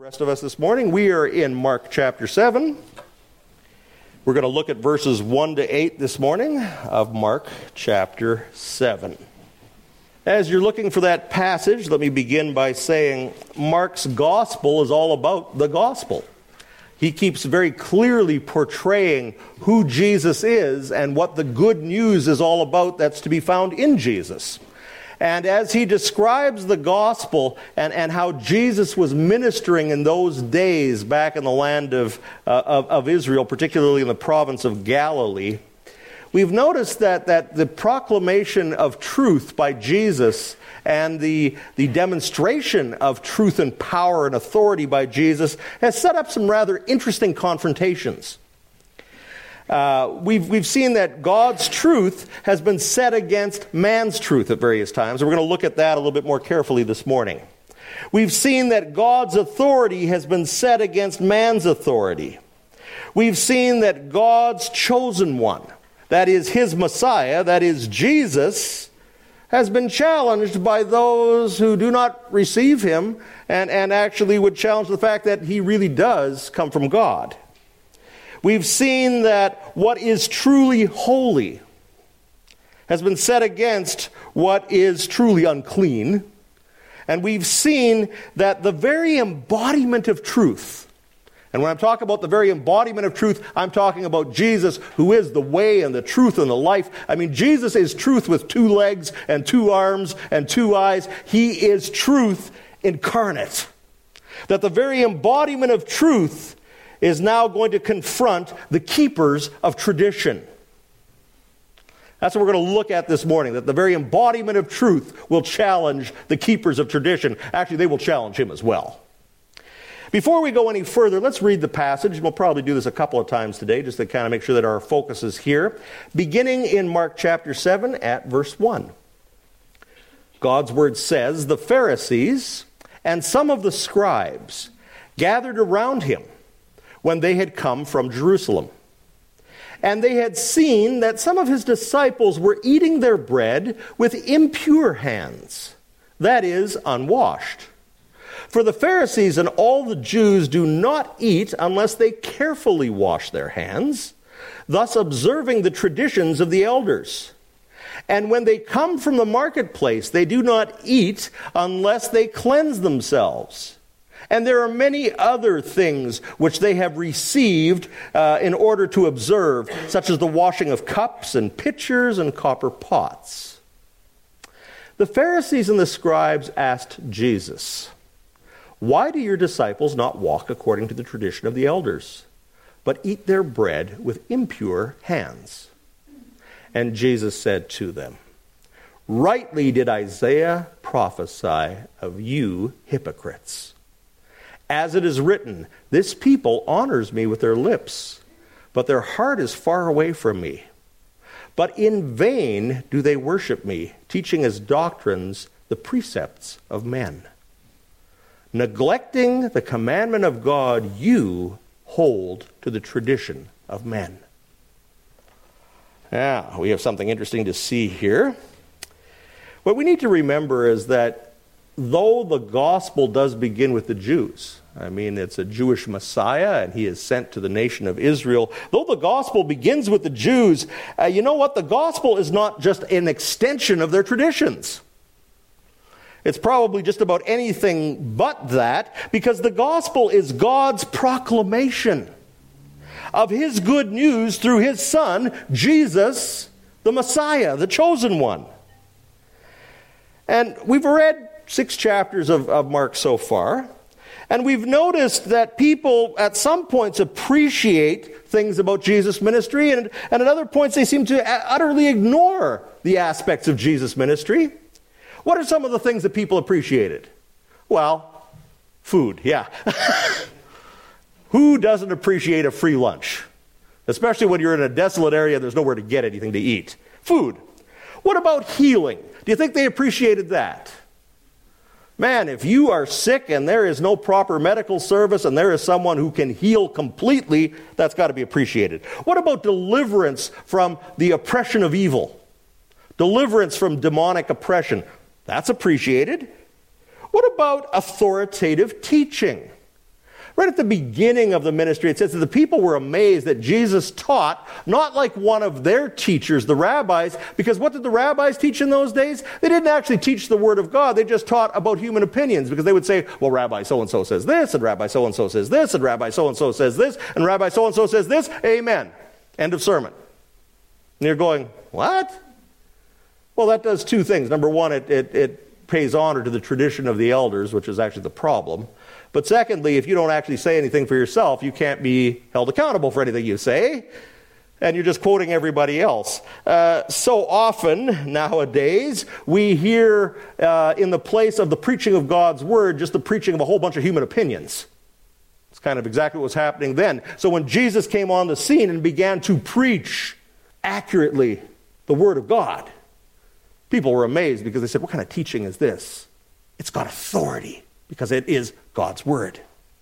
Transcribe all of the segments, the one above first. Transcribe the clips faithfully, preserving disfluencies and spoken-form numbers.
rest of us this morning. We are in Mark chapter seven. We're going to look at verses one to eight this morning of Mark chapter seven. As you're looking for that passage, let me begin by saying Mark's gospel is all about the gospel. He keeps very clearly portraying who Jesus is and what the good news is all about that's to be found in Jesus. And as he describes the gospel and, and how Jesus was ministering in those days back in the land of, uh, of, of Israel, particularly in the province of Galilee, we've noticed that, that the proclamation of truth by Jesus and the, the demonstration of truth and power and authority by Jesus has set up some rather interesting confrontations. Uh, we've, we've seen that God's truth has been set against man's truth at various times. And we're going to look at that a little bit more carefully this morning. We've seen that God's authority has been set against man's authority. We've seen that God's chosen one, that is his Messiah, that is Jesus, has been challenged by those who do not receive him and, and actually would challenge the fact that he really does come from God. We've seen that what is truly holy has been set against what is truly unclean. And we've seen that the very embodiment of truth, and when I'm talking about the very embodiment of truth, I'm talking about Jesus, who is the way and the truth and the life. I mean, Jesus is truth with two legs and two arms and two eyes. He is truth incarnate. That the very embodiment of truth is now going to confront the keepers of tradition. That's what we're going to look at this morning, that the very embodiment of truth will challenge the keepers of tradition. Actually, they will challenge him as well. Before we go any further, let's read the passage. We'll probably do this a couple of times today just to kind of make sure that our focus is here. Beginning in Mark chapter seven at verse one. God's word says, "The Pharisees and some of the scribes gathered around him when they had come from Jerusalem. And they had seen that some of his disciples were eating their bread with impure hands, that is, unwashed. For the Pharisees and all the Jews do not eat unless they carefully wash their hands, thus observing the traditions of the elders. And when they come from the marketplace, they do not eat unless they cleanse themselves. And there are many other things which they have received uh, in order to observe, such as the washing of cups and pitchers and copper pots." The Pharisees and the scribes asked Jesus, "Why do your disciples not walk according to the tradition of the elders, but eat their bread with impure hands?" And Jesus said to them, "Rightly did Isaiah prophesy of you hypocrites. As it is written, this people honors me with their lips, but their heart is far away from me. But in vain do they worship me, teaching as doctrines the precepts of men. Neglecting the commandment of God, you hold to the tradition of men." Now, we have something interesting to see here. What we need to remember is that though the gospel does begin with the Jews, I mean, it's a Jewish Messiah, and he is sent to the nation of Israel. Though the gospel begins with the Jews, uh, you know what? The gospel is not just an extension of their traditions. It's probably just about anything but that, because the gospel is God's proclamation of his good news through his Son, Jesus, the Messiah, the chosen one. And we've read six chapters of, of Mark so far, and we've noticed that people at some points appreciate things about Jesus' ministry, and, and at other points they seem to utterly ignore the aspects of Jesus' ministry. What are some of the things that people appreciated? Well, food, yeah. Who doesn't appreciate a free lunch? Especially when you're in a desolate area and there's nowhere to get anything to eat. Food. What about healing? Do you think they appreciated that? Man, if you are sick and there is no proper medical service and there is someone who can heal completely, that's got to be appreciated. What about deliverance from the oppression of evil? Deliverance from demonic oppression. That's appreciated. What about authoritative teaching? Right at the beginning of the ministry, it says that the people were amazed that Jesus taught not like one of their teachers, the rabbis, because what did the rabbis teach in those days? They didn't actually teach the Word of God. They just taught about human opinions, because they would say, well, Rabbi so-and-so says this, and Rabbi so-and-so says this, and Rabbi so-and-so says this, and Rabbi so-and-so says this, amen. End of sermon. And you're going, what? Well, that does two things. Number one, it, it, it pays honor to the tradition of the elders, which is actually the problem. But secondly, if you don't actually say anything for yourself, you can't be held accountable for anything you say, and you're just quoting everybody else. Uh, so often nowadays, we hear uh, in the place of the preaching of God's Word, just the preaching of a whole bunch of human opinions. It's kind of exactly what was happening then. So when Jesus came on the scene and began to preach accurately the Word of God, people were amazed because they said, what kind of teaching is this? It's got authority, because it is God's Word.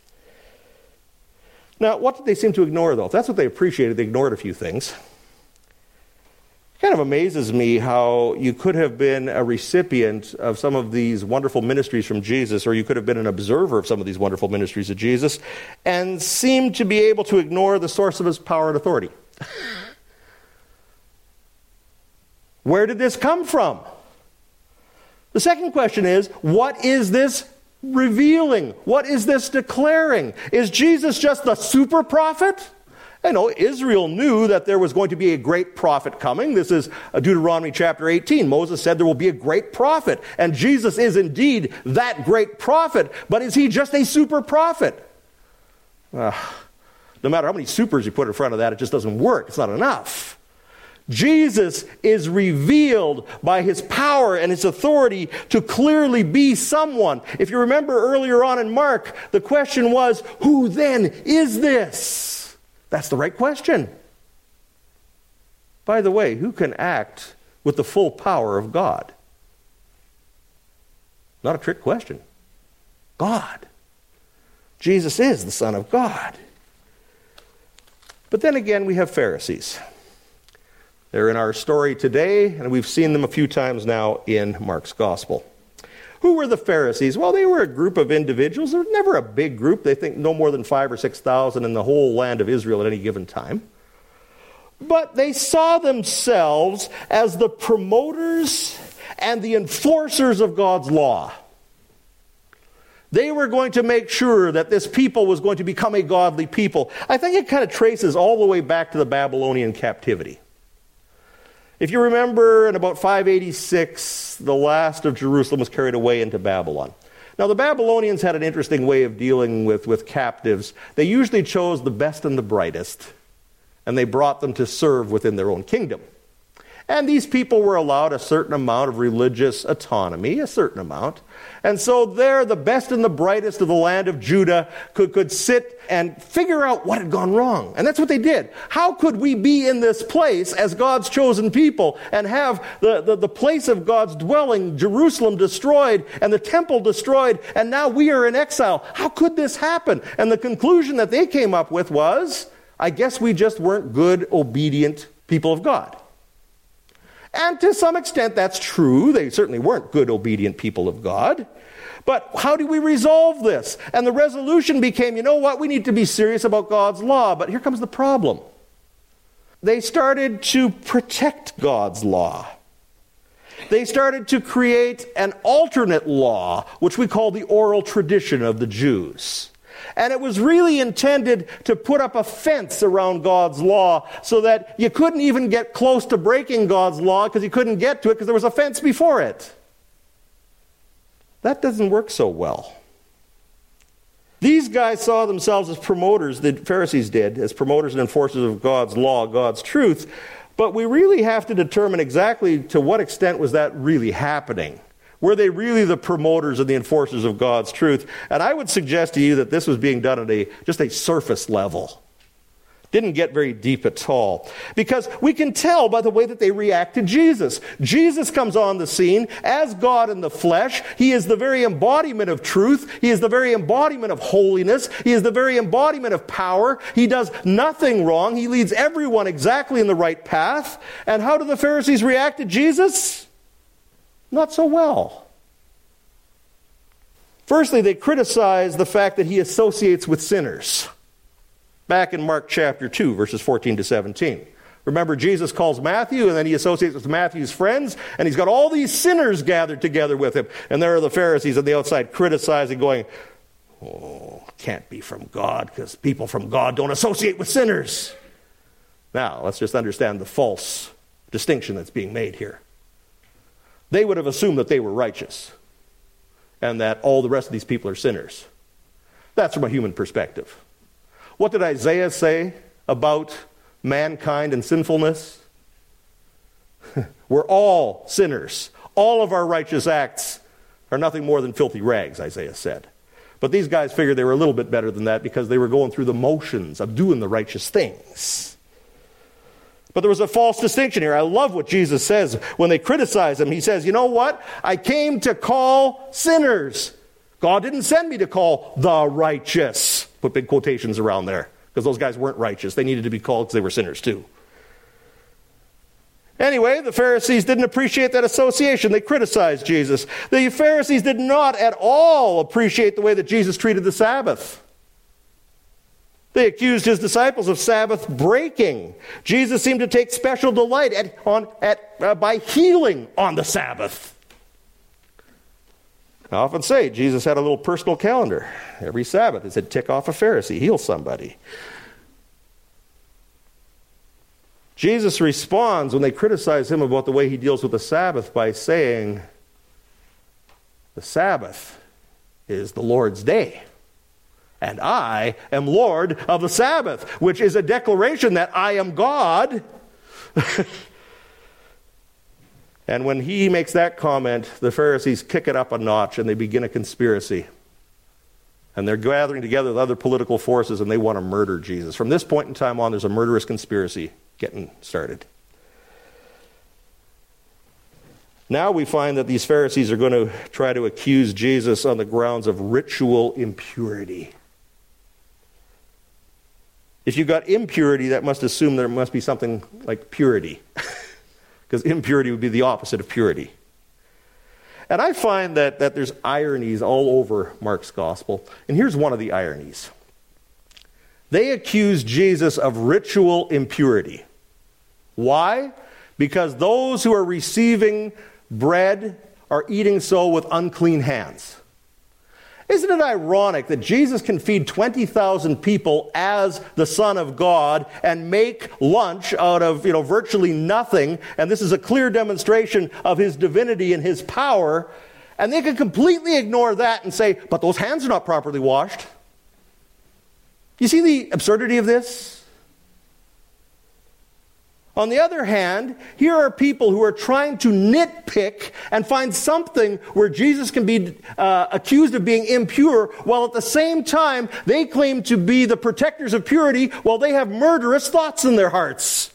Now, what did they seem to ignore, though? If that's what they appreciated, they ignored a few things. It kind of amazes me how you could have been a recipient of some of these wonderful ministries from Jesus, or you could have been an observer of some of these wonderful ministries of Jesus, and seem to be able to ignore the source of his power and authority. Where did this come from? The second question is, what is this revealing? What is this declaring? Is Jesus just the super prophet? I know Israel knew that there was going to be a great prophet coming. This is Deuteronomy chapter eighteen. Moses said there will be a great prophet, and Jesus is indeed that great prophet. But is he just a super prophet? Uh, no matter how many supers you put in front of that, it just doesn't work. It's not enough. Jesus is revealed by his power and his authority to clearly be someone. If you remember earlier on in Mark, the question was, who then is this? That's the right question. By the way, who can act with the full power of God? Not a trick question. God. Jesus is the Son of God. But then again, we have Pharisees. They're in our story today, and we've seen them a few times now in Mark's Gospel. Who were the Pharisees? Well, they were a group of individuals. They're never a big group. They think no more than five or six thousand in the whole land of Israel at any given time. But they saw themselves as the promoters and the enforcers of God's law. They were going to make sure that this people was going to become a godly people. I think it kind of traces all the way back to the Babylonian captivity. If you remember, in about five eighty-six, the last of Jerusalem was carried away into Babylon. Now, the Babylonians had an interesting way of dealing with, with captives. They usually chose the best and the brightest, and they brought them to serve within their own kingdom. And these people were allowed a certain amount of religious autonomy, a certain amount. And so there, the best and the brightest of the land of Judah could, could sit and figure out what had gone wrong. And that's what they did. How could we be in this place as God's chosen people and have the, the, the place of God's dwelling, Jerusalem, destroyed and the temple destroyed, and now we are in exile? How could this happen? And the conclusion that they came up with was, I guess we just weren't good, obedient people of God. And to some extent, that's true. They certainly weren't good, obedient people of God. But how do we resolve this? And the resolution became, you know what, we need to be serious about God's law. But here comes the problem. They started to protect God's law. They started to create an alternate law, which we call the oral tradition of the Jews. And it was really intended to put up a fence around God's law so that you couldn't even get close to breaking God's law because you couldn't get to it because there was a fence before it. That doesn't work so well. These guys saw themselves as promoters, the Pharisees did, as promoters and enforcers of God's law, God's truth. But we really have to determine exactly to what extent was that really happening. Were they really the promoters and the enforcers of God's truth? And I would suggest to you that this was being done at a just a surface level. Didn't get very deep at all. Because we can tell by the way that they react to Jesus. Jesus comes on the scene as God in the flesh. He is the very embodiment of truth. He is the very embodiment of holiness. He is the very embodiment of power. He does nothing wrong. He leads everyone exactly in the right path. And how do the Pharisees react to Jesus? Not so well. Firstly, they criticize the fact that he associates with sinners. Back in Mark chapter two, verses fourteen to seventeen. Remember, Jesus calls Matthew, and then he associates with Matthew's friends, and he's got all these sinners gathered together with him. And there are the Pharisees on the outside criticizing, going, oh, can't be from God, because people from God don't associate with sinners. Now, let's just understand the false distinction that's being made here. They would have assumed that they were righteous, and that all the rest of these people are sinners. That's from a human perspective. What did Isaiah say about mankind and sinfulness? We're all sinners. All of our righteous acts are nothing more than filthy rags, Isaiah said. But these guys figured they were a little bit better than that because they were going through the motions of doing the righteous things. But there was a false distinction here. I love what Jesus says when they criticize him. He says, you know what? I came to call sinners. God didn't send me to call the righteous. Put big quotations around there, because those guys weren't righteous. They needed to be called because they were sinners too. Anyway, the Pharisees didn't appreciate that association. They criticized Jesus. The Pharisees did not at all appreciate the way that Jesus treated the Sabbath. They accused his disciples of Sabbath breaking. Jesus seemed to take special delight at, on, at, uh, by healing on the Sabbath. I often say Jesus had a little personal calendar. Every Sabbath it said, tick off a Pharisee, heal somebody. Jesus responds when they criticize him about the way he deals with the Sabbath by saying, the Sabbath is the Lord's day, and I am Lord of the Sabbath, which is a declaration that I am God. And when he makes that comment, the Pharisees kick it up a notch and they begin a conspiracy. And they're gathering together with other political forces and they want to murder Jesus. From this point in time on, there's a murderous conspiracy getting started. Now we find that these Pharisees are going to try to accuse Jesus on the grounds of ritual impurity. If you've got impurity, that must assume there must be something like purity. Because impurity would be the opposite of purity. And I find that, that there's ironies all over Mark's gospel. And here's one of the ironies. They accuse Jesus of ritual impurity. Why? Because those who are receiving bread are eating so with unclean hands. Isn't it ironic that Jesus can feed twenty thousand people as the Son of God and make lunch out of, you know, virtually nothing, and this is a clear demonstration of his divinity and his power, and they can completely ignore that and say, but those hands are not properly washed. You see the absurdity of this? On the other hand, here are people who are trying to nitpick and find something where Jesus can be uh, accused of being impure, while at the same time they claim to be the protectors of purity while they have murderous thoughts in their hearts.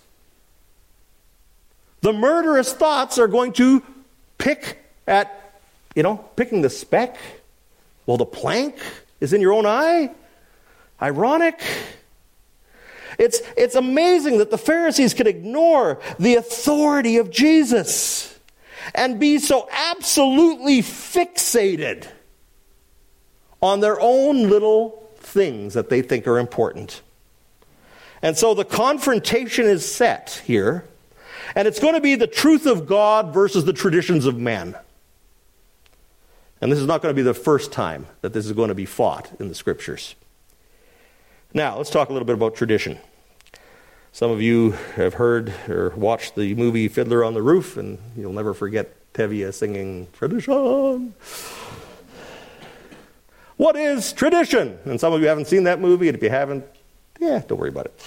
The murderous thoughts are going to pick at, you know, picking the speck while the plank is in your own eye. Ironic. It's, it's amazing that the Pharisees could ignore the authority of Jesus and be so absolutely fixated on their own little things that they think are important. And so the confrontation is set here, and it's going to be the truth of God versus the traditions of man. And this is not going to be the first time that this is going to be fought in the Scriptures. Now, let's talk a little bit about tradition. Some of you have heard or watched the movie Fiddler on the Roof, and you'll never forget Tevye singing Tradition. What is tradition? And some of you haven't seen that movie, and if you haven't, yeah, don't worry about it.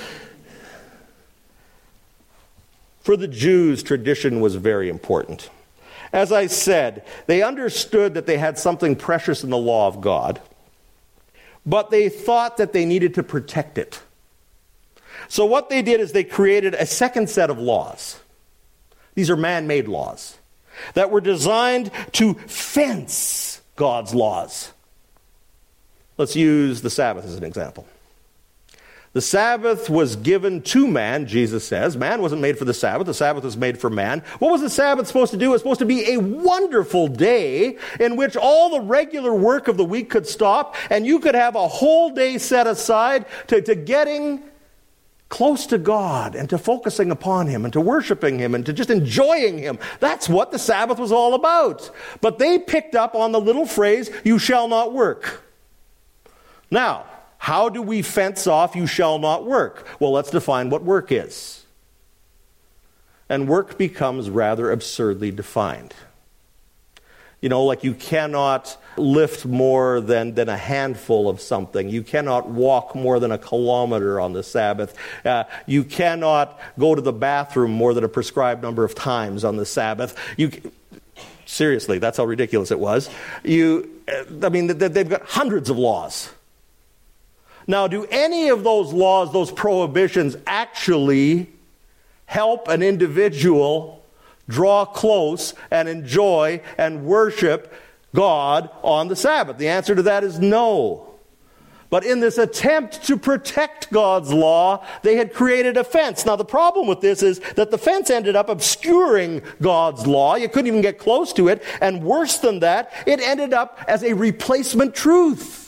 For the Jews, tradition was very important. As I said, they understood that they had something precious in the law of God, but they thought that they needed to protect it. So what they did is they created a second set of laws. These are man-made laws that were designed to fence God's laws. Let's use the Sabbath as an example. The Sabbath was given to man, Jesus says. Man wasn't made for the Sabbath. The Sabbath was made for man. What was the Sabbath supposed to do? It was supposed to be a wonderful day in which all the regular work of the week could stop, and you could have a whole day set aside to, to getting close to God and to focusing upon Him and to worshiping Him and to just enjoying Him. That's what the Sabbath was all about. But they picked up on the little phrase, "you shall not work." Now, how do we fence off "you shall not work"? Well, let's define what work is. And work becomes rather absurdly defined. You know, like you cannot lift more than, than a handful of something. You cannot walk more than a kilometer on the Sabbath. Uh, you cannot go to the bathroom more than a prescribed number of times on the Sabbath. You, seriously, that's how ridiculous it was. You, I mean, they've got hundreds of laws. Now, do any of those laws, those prohibitions, actually help an individual draw close and enjoy and worship God on the Sabbath? The answer to that is no. But in this attempt to protect God's law, they had created a fence. Now, the problem with this is that the fence ended up obscuring God's law. You couldn't even get close to it. And worse than that, it ended up as a replacement truth.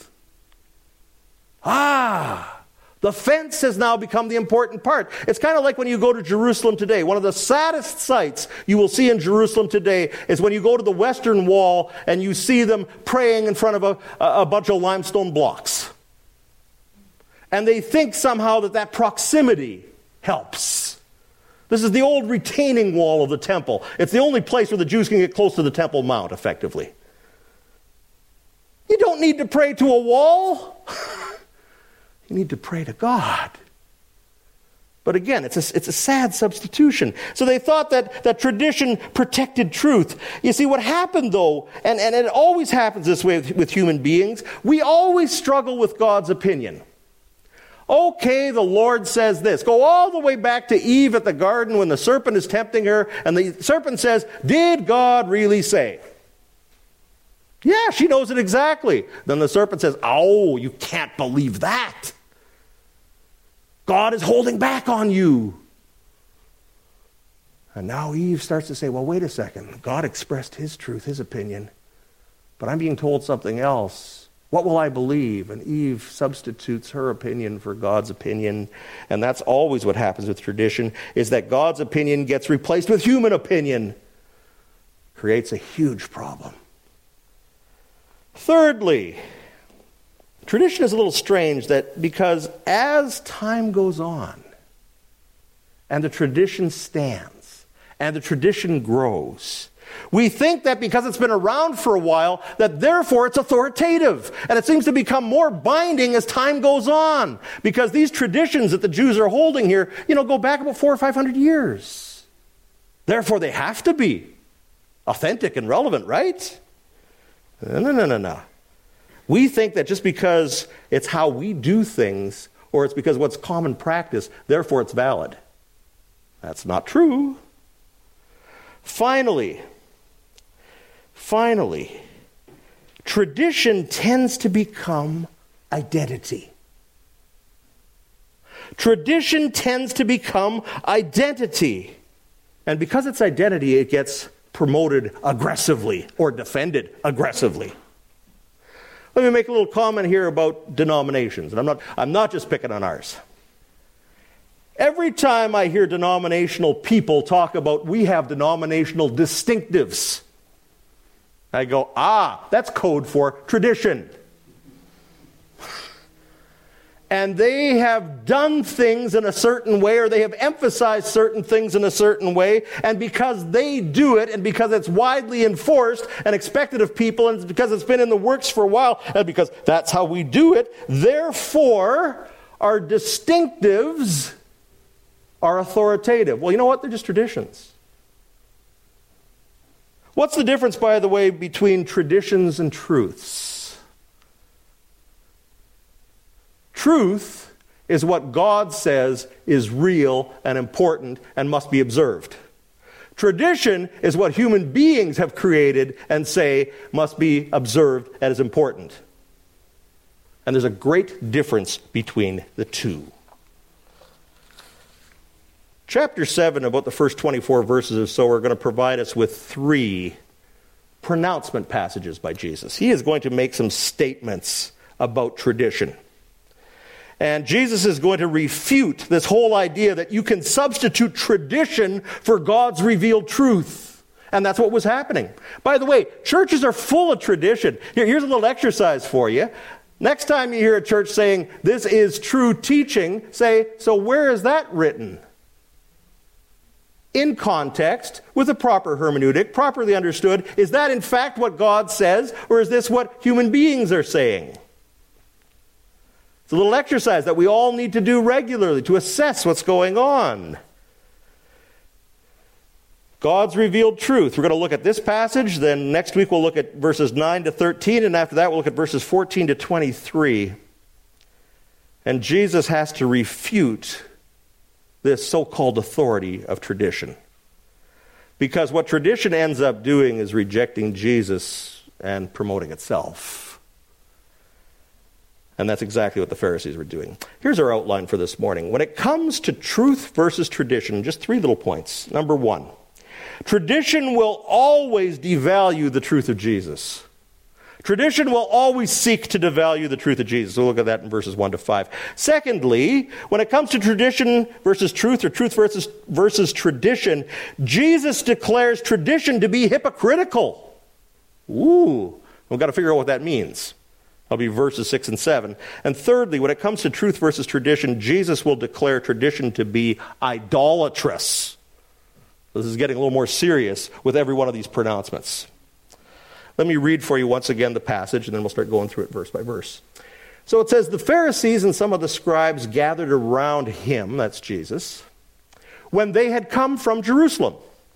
Ah, the fence has now become the important part. It's kind of like when you go to Jerusalem today. One of the saddest sights you will see in Jerusalem today is when you go to the Western Wall and you see them praying in front of a, a bunch of limestone blocks. And they think somehow that that proximity helps. This is the old retaining wall of the temple. It's the only place where the Jews can get close to the Temple Mount, effectively. You don't need to pray to a wall. You need to pray to God. But again, it's a, it's a sad substitution. So they thought that, that tradition protected truth. You see, what happened though, and, and it always happens this way with, with human beings, we always struggle with God's opinion. Okay, the Lord says this. Go all the way back to Eve at the garden when the serpent is tempting her, and the serpent says, "Did God really say?" Yeah, she knows it exactly. Then the serpent says, "Oh, you can't believe that. God is holding back on you." And now Eve starts to say, well, wait a second. God expressed His truth, His opinion, but I'm being told something else. What will I believe? And Eve substitutes her opinion for God's opinion. And that's always what happens with tradition, is that God's opinion gets replaced with human opinion. Creates a huge problem. Thirdly, tradition is a little strange that because as time goes on and the tradition stands and the tradition grows, we think that because it's been around for a while, that therefore it's authoritative. And it seems to become more binding as time goes on. Because these traditions that the Jews are holding here, you know, go back about four or five hundred years. Therefore they have to be authentic and relevant, right? No, no, no, no, no. We think that just because it's how we do things, or it's because what's common practice, therefore it's valid. That's not true. Finally, finally, tradition tends to become identity. Tradition tends to become identity. And because it's identity, it gets promoted aggressively or defended aggressively. Let me make a little comment here about denominations. And I'm not, I'm not just picking on ours. Every time I hear denominational people talk about we have denominational distinctives, I go, ah, that's code for tradition. And they have done things in a certain way, or they have emphasized certain things in a certain way, and because they do it, and because it's widely enforced and expected of people, and because it's been in the works for a while, and because that's how we do it, therefore, our distinctives are authoritative. Well, you know what? They're just traditions. What's the difference, by the way, between traditions and truths? Truth is what God says is real and important and must be observed. Tradition is what human beings have created and say must be observed and is important. And there's a great difference between the two. Chapter seven, about the first twenty-four verses or so, are going to provide us with three pronouncement passages by Jesus. He is going to make some statements about tradition. And Jesus is going to refute this whole idea that you can substitute tradition for God's revealed truth. And that's what was happening. By the way, churches are full of tradition. Here, here's a little exercise for you. Next time you hear a church saying, this is true teaching, say, so where is that written? In context, with a proper hermeneutic, properly understood, is that in fact what God says, or is this what human beings are saying? It's a little exercise that we all need to do regularly to assess what's going on. God's revealed truth. We're going to look at this passage, then next week we'll look at verses nine to thirteen, and after that we'll look at verses fourteen to twenty-three. And Jesus has to refute this so-called authority of tradition. Because what tradition ends up doing is rejecting Jesus and promoting itself. And that's exactly what the Pharisees were doing. Here's our outline for this morning. When it comes to truth versus tradition, just three little points. Number one, tradition will always devalue the truth of Jesus. Tradition will always seek to devalue the truth of Jesus. We'll look at that in verses one to five. Secondly, when it comes to tradition versus truth, or truth versus, versus tradition, Jesus declares tradition to be hypocritical. Ooh, we've got to figure out what that means. That'll be verses six and seven. And thirdly, when it comes to truth versus tradition, Jesus will declare tradition to be idolatrous. This is getting a little more serious with every one of these pronouncements. Let me read for you once again the passage, and then we'll start going through it verse by verse. So it says, the Pharisees and some of the scribes gathered around him, that's Jesus, when they had come from Jerusalem.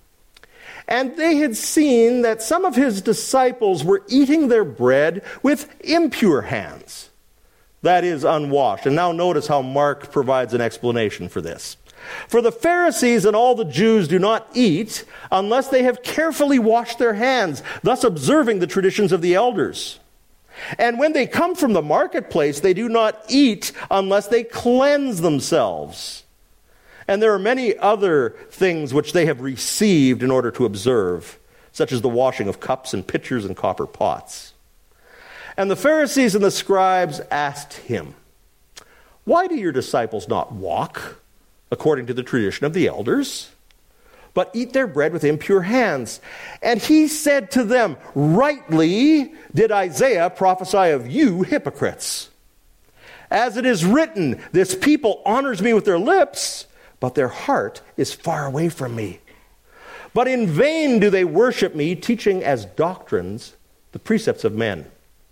And they had seen that some of his disciples were eating their bread with impure hands, that is, unwashed. And now notice how Mark provides an explanation for this. For the Pharisees and all the Jews do not eat unless they have carefully washed their hands, thus observing the traditions of the elders. And when they come from the marketplace, they do not eat unless they cleanse themselves. And there are many other things which they have received in order to observe, such as the washing of cups and pitchers and copper pots. And the Pharisees and the scribes asked him, why do your disciples not walk according to the tradition of the elders, but eat their bread with impure hands? And he said to them, rightly did Isaiah prophesy of you hypocrites. As it is written, this people honors me with their lips, but their heart is far away from me. But in vain do they worship me, teaching as doctrines the precepts of men.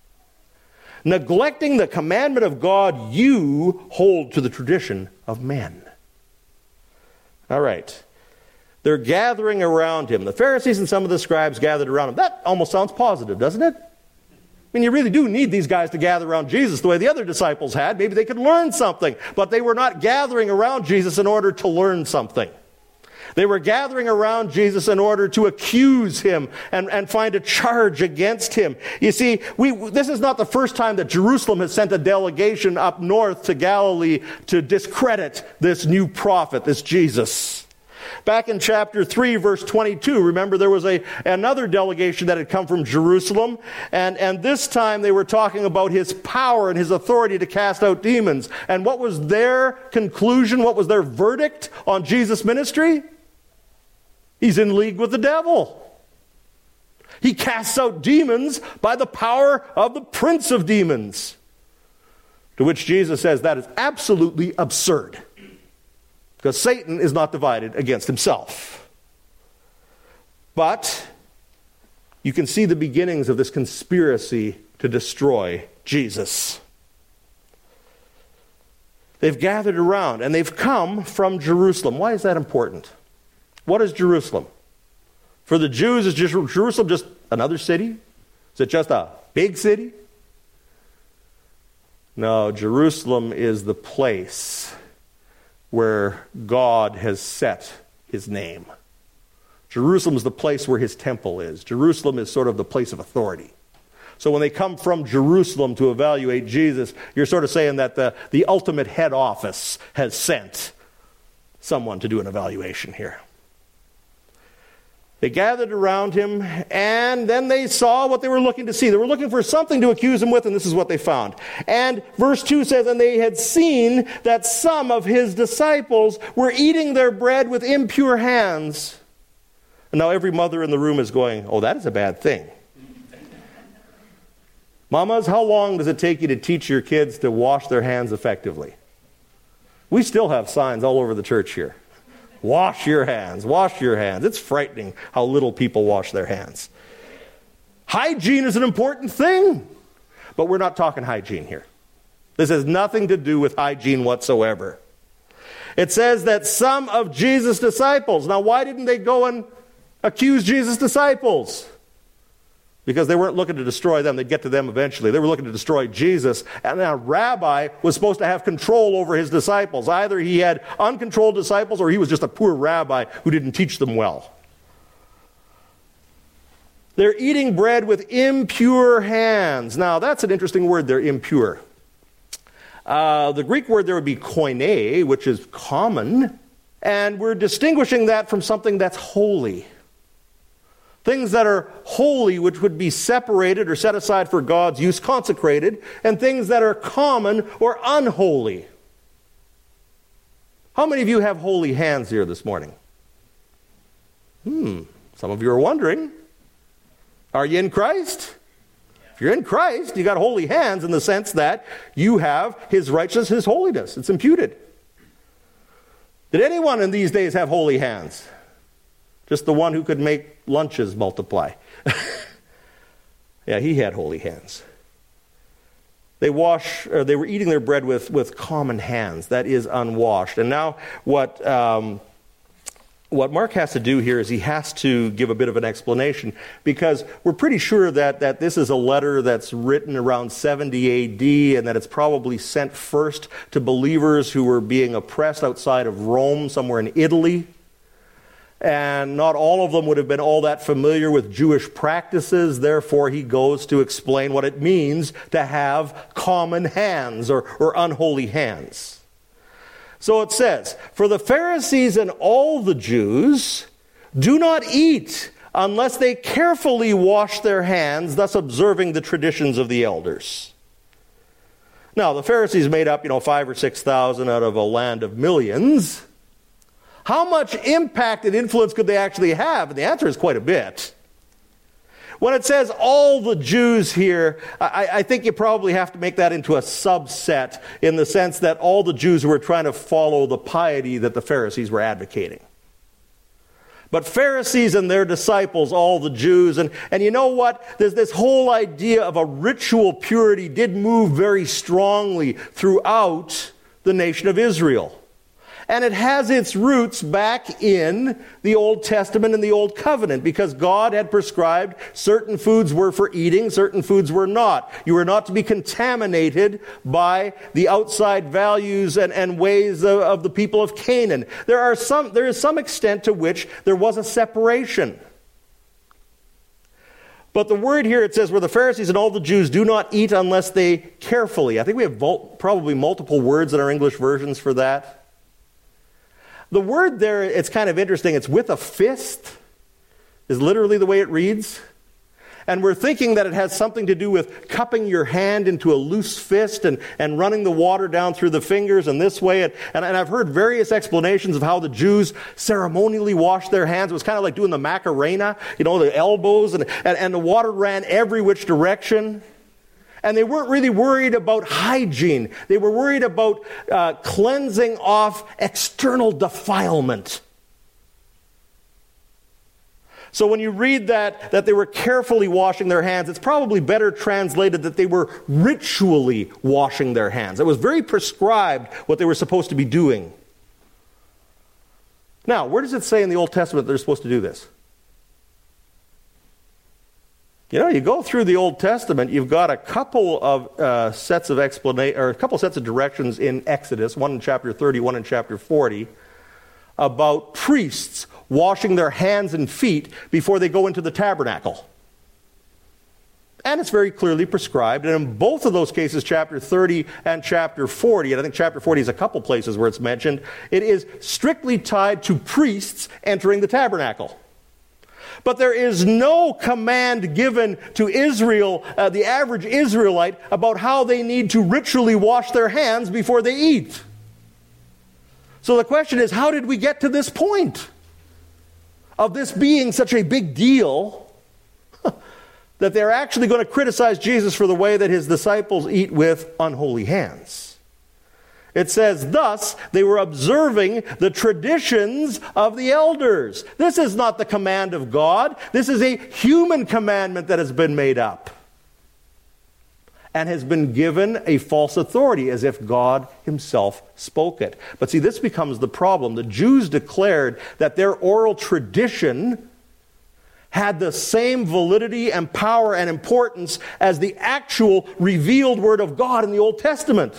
Neglecting the commandment of God, you hold to the tradition of men. All right. They're gathering around him. The Pharisees and some of the scribes gathered around him. That almost sounds positive, doesn't it? I mean, you really do need these guys to gather around Jesus the way the other disciples had. Maybe they could learn something. But they were not gathering around Jesus in order to learn something. They were gathering around Jesus in order to accuse him and, and find a charge against him. You see, we, this is not the first time that Jerusalem has sent a delegation up north to Galilee to discredit this new prophet, this Jesus. Back in chapter three, verse twenty-two, remember there was a another delegation that had come from Jerusalem, and, and this time they were talking about his power and his authority to cast out demons. And what was their conclusion? What was their verdict on Jesus' ministry? He's in league with the devil. He casts out demons by the power of the prince of demons. To which Jesus says that is absolutely absurd. Because Satan is not divided against himself. But you can see the beginnings of this conspiracy to destroy Jesus. They've gathered around and they've come from Jerusalem. Why is that important? What is Jerusalem? For the Jews, is just Jerusalem just another city? Is it just a big city? No, Jerusalem is the place where God has set his name. Jerusalem is the place where his temple is. Jerusalem is sort of the place of authority. So when they come from Jerusalem to evaluate Jesus, you're sort of saying that the, the ultimate head office has sent someone to do an evaluation here. They gathered around him, and then they saw what they were looking to see. They were looking for something to accuse him with, and this is what they found. And verse two says, and they had seen that some of his disciples were eating their bread with impure hands. And now every mother in the room is going, oh, that is a bad thing. Mamas, how long does it take you to teach your kids to wash their hands effectively? We still have signs all over the church here. Wash your hands, wash your hands. It's frightening how little people wash their hands. Hygiene is an important thing, but we're not talking hygiene here. This has nothing to do with hygiene whatsoever. It says that some of Jesus' disciples, now why didn't they go and accuse Jesus' disciples? Because they weren't looking to destroy them. They'd get to them eventually. They were looking to destroy Jesus. And now a rabbi was supposed to have control over his disciples. Either he had uncontrolled disciples or he was just a poor rabbi who didn't teach them well. They're eating bread with impure hands. Now, that's an interesting word there, impure. Uh, the Greek word there would be koine, which is common. And we're distinguishing that from something that's holy. Things that are holy, which would be separated or set aside for God's use, consecrated, and things that are common or unholy. How many of you have holy hands here this morning? Hmm, some of you are wondering. Are you in Christ? If you're in Christ, you got holy hands in the sense that you have his righteousness, his holiness. It's imputed. Did anyone in these days have holy hands? Just the one who could make lunches multiply. Yeah, he had holy hands. They wash, or they were eating their bread with, with common hands. That is unwashed. And now what um, what Mark has to do here is he has to give a bit of an explanation, because we're pretty sure that, that this is a letter that's written around seventy A D and that it's probably sent first to believers who were being oppressed outside of Rome, somewhere in Italy. And not all of them would have been all that familiar with Jewish practices. Therefore, he goes to explain what it means to have common hands or, or unholy hands. So it says, for the Pharisees and all the Jews do not eat unless they carefully wash their hands, thus observing the traditions of the elders. Now, the Pharisees made up, you know, five or six thousand out of a land of millions. How much impact and influence could they actually have? And the answer is quite a bit. When it says all the Jews here, I, I think you probably have to make that into a subset in the sense that all the Jews who were trying to follow the piety that the Pharisees were advocating. But Pharisees and their disciples, all the Jews, and, and you know what? There's this whole idea of a ritual purity did move very strongly throughout the nation of Israel. And it has its roots back in the Old Testament and the Old Covenant, because God had prescribed certain foods were for eating, certain foods were not. You were not to be contaminated by the outside values and, and ways of, of the people of Canaan. There are some, there is some extent to which there was a separation. But the word here, it says, where the Pharisees and all the Jews do not eat unless they carefully. I think we have vol- probably multiple words in our English versions for that. The word there, it's kind of interesting. It's with a fist, is literally the way it reads. And we're thinking that it has something to do with cupping your hand into a loose fist and, and running the water down through the fingers and this way. And, and, and I've heard various explanations of how the Jews ceremonially washed their hands. It was kind of like doing the Macarena, you know, the elbows, and, and, and the water ran every which direction. And they weren't really worried about hygiene. They were worried about uh, cleansing off external defilement. So when you read that, that they were carefully washing their hands, it's probably better translated that they were ritually washing their hands. It was very prescribed what they were supposed to be doing. Now, where does it say in the Old Testament that they're supposed to do this? You know, you go through the Old Testament, you've got a couple of uh, sets of explanation, or a couple sets of directions in Exodus, one in chapter thirty, one in chapter forty, about priests washing their hands and feet before they go into the tabernacle. And it's very clearly prescribed. And in both of those cases, chapter thirty and chapter forty, and I think chapter forty is a couple places where it's mentioned, it is strictly tied to priests entering the tabernacle. But there is no command given to Israel, uh, the average Israelite, about how they need to ritually wash their hands before they eat. So the question is, how did we get to this point of this being such a big deal that they're actually going to criticize Jesus for the way that his disciples eat with unholy hands? It says, thus, they were observing the traditions of the elders. This is not the command of God. This is a human commandment that has been made up and has been given a false authority, as if God himself spoke it. But see, this becomes the problem. The Jews declared that their oral tradition had the same validity and power and importance as the actual revealed Word of God in the Old Testament.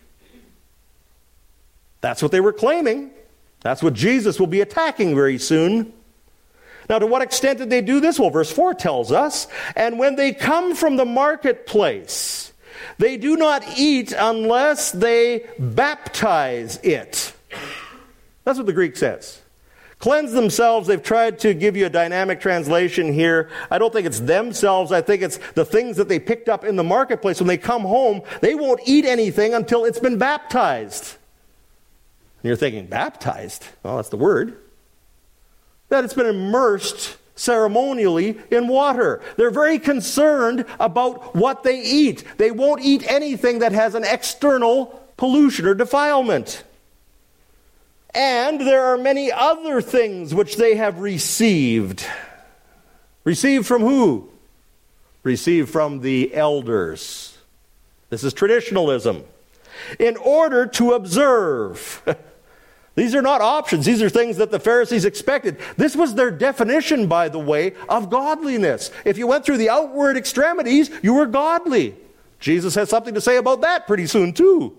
That's what they were claiming. That's what Jesus will be attacking very soon. Now, to what extent did they do this? Well, verse four tells us, and when they come from the marketplace, they do not eat unless they baptize it. That's what the Greek says. Cleanse themselves. They've tried to give you a dynamic translation here. I don't think it's themselves. I think it's the things that they picked up in the marketplace. When they come home, they won't eat anything until it's been baptized. And you're thinking, baptized? Well, that's the word. That it's been immersed ceremonially in water. They're very concerned about what they eat. They won't eat anything that has an external pollution or defilement. And there are many other things which they have received. Received from who? Received from the elders. This is traditionalism. In order to observe. These are not options. These are things that the Pharisees expected. This was their definition, by the way, of godliness. If you went through the outward extremities, you were godly. Jesus has something to say about that pretty soon, too.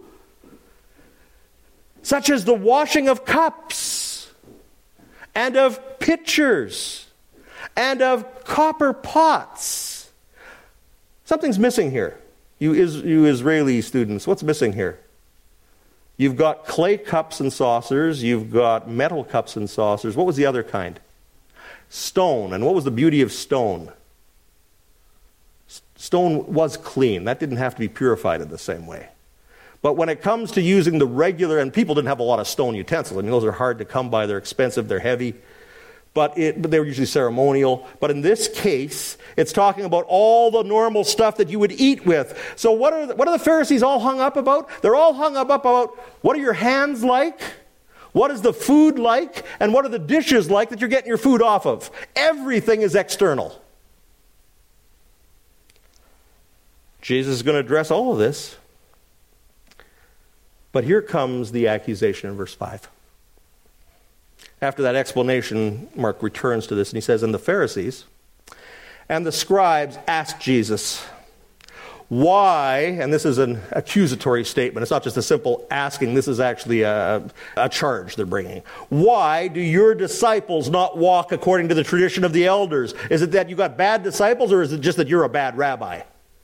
Such as the washing of cups, and of pitchers, and of copper pots. Something's missing here. You, Is- you Israeli students, what's missing here? You've got clay cups and saucers. You've got metal cups and saucers. What was the other kind? Stone. And what was the beauty of stone? Stone was clean. That didn't have to be purified in the same way. But when it comes to using the regular, and people didn't have a lot of stone utensils. I mean, those are hard to come by. They're expensive. They're heavy. But, it, but they were usually ceremonial. But in this case, it's talking about all the normal stuff that you would eat with. So what are the, what are the Pharisees all hung up about? They're all hung up about what are your hands like? What is the food like? And what are the dishes like that you're getting your food off of? Everything is external. Jesus is going to address all of this. But here comes the accusation in verse five. After that explanation, Mark returns to this and he says, and the Pharisees and the scribes asked Jesus, why, and this is an accusatory statement, it's not just a simple asking, this is actually a, a charge they're bringing. Why do your disciples not walk according to the tradition of the elders? Is it that you got bad disciples, or is it just that you're a bad rabbi?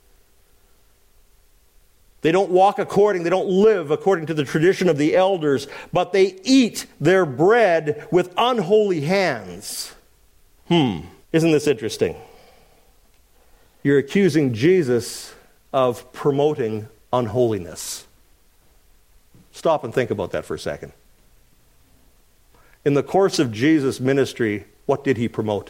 They don't walk according, they don't live according to the tradition of the elders, but they eat their bread with unholy hands. Hmm, isn't this interesting? You're accusing Jesus of promoting unholiness. Stop and think about that for a second. In the course of Jesus' ministry, what did he promote?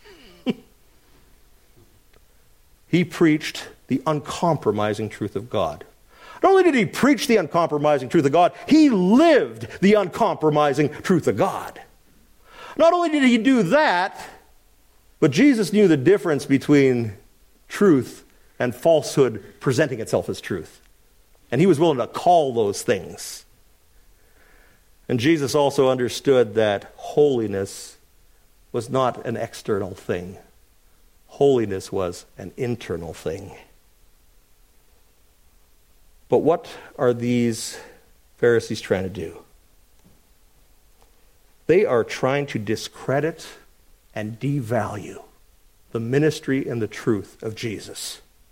He preached the uncompromising truth of God. Not only did he preach the uncompromising truth of God, he lived the uncompromising truth of God. Not only did he do that, but Jesus knew the difference between truth and falsehood presenting itself as truth. And he was willing to call those things. And Jesus also understood that holiness was not an external thing. Holiness was an internal thing. But what are these Pharisees trying to do? They are trying to discredit and devalue the ministry and the truth of Jesus.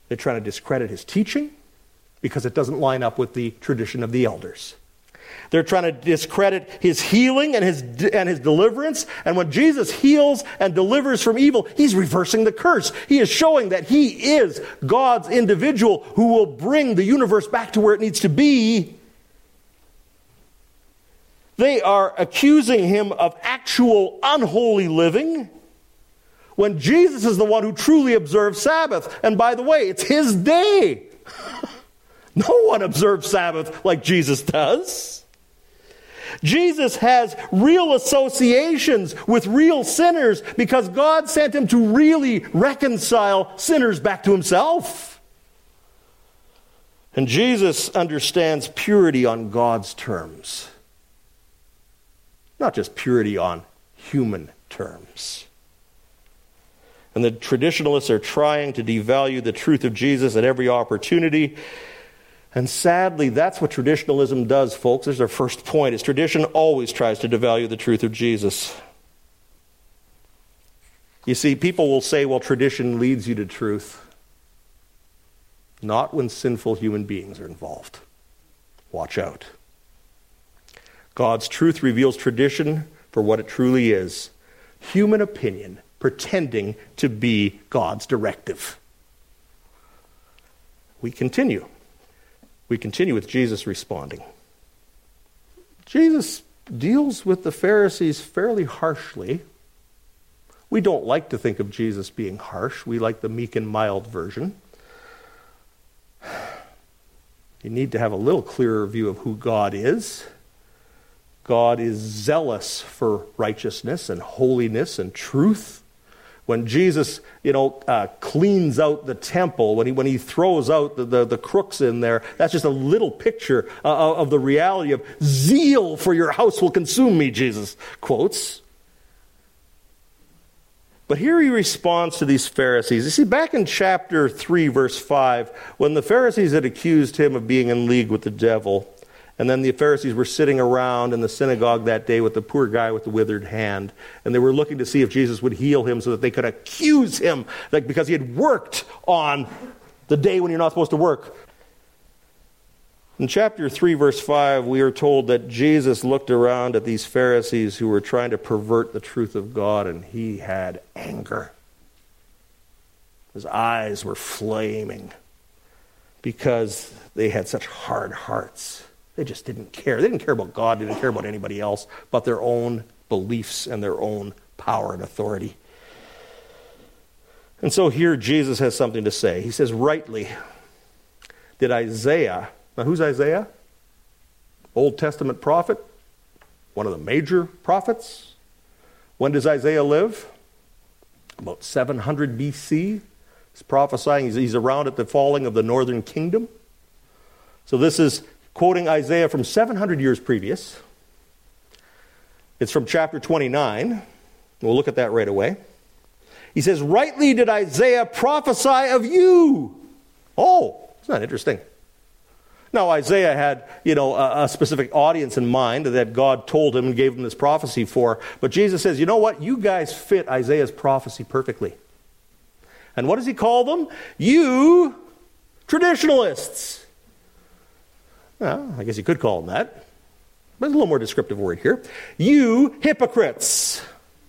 They're trying to discredit his teaching because it doesn't line up with the tradition of the elders. They're trying to discredit his healing and his and his deliverance. And when Jesus heals and delivers from evil, he's reversing the curse. He is showing that he is God's individual who will bring the universe back to where it needs to be. They are accusing him of actual unholy living when Jesus is the one who truly observes Sabbath. And by the way, it's his day. No one observes Sabbath like Jesus does. Jesus has real associations with real sinners because God sent him to really reconcile sinners back to himself. And Jesus understands purity on God's terms, not just purity on human terms. And the traditionalists are trying to devalue the truth of Jesus at every opportunity. And sadly, that's what traditionalism does, folks. There's our first point. Is tradition always tries to devalue the truth of Jesus. You see, people will say, well, tradition leads you to truth. Not when sinful human beings are involved. Watch out. God's truth reveals tradition for what it truly is. Human opinion pretending to be God's directive. We continue. We continue with Jesus responding. Jesus deals with the Pharisees fairly harshly. We don't like to think of Jesus being harsh. We like the meek and mild version. You need to have a little clearer view of who God is. God is zealous for righteousness and holiness and truth. When Jesus, you know, uh, cleans out the temple, when he when he throws out the, the, the crooks in there, that's just a little picture uh, of the reality of zeal for your house will consume me, Jesus quotes. But here he responds to these Pharisees. You see, back in chapter three, verse five, when the Pharisees had accused him of being in league with the devil, and then the Pharisees were sitting around in the synagogue that day with the poor guy with the withered hand. And they were looking to see if Jesus would heal him so that they could accuse him, like because he had worked on the day when you're not supposed to work. In chapter three, verse five, we are told that Jesus looked around at these Pharisees who were trying to pervert the truth of God, and he had anger. His eyes were flaming because they had such hard hearts. They just didn't care. They didn't care about God. They didn't care about anybody else but their own beliefs and their own power and authority. And so here Jesus has something to say. He says, rightly did Isaiah, now who's Isaiah? Old Testament prophet, one of the major prophets. When does Isaiah live? About seven hundred B C. He's prophesying. He's, he's around at the falling of the northern kingdom. So this is quoting Isaiah from seven hundred years previous. It's from chapter twenty-nine. We'll look at that right away. He says, rightly did Isaiah prophesy of you. Oh, isn't that interesting? Now, Isaiah had, you know, a, a specific audience in mind that God told him and gave him this prophecy for. But Jesus says, you know what? You guys fit Isaiah's prophecy perfectly. And what does he call them? You traditionalists. Well, I guess you could call them that. But there's a little more descriptive word here. You hypocrites.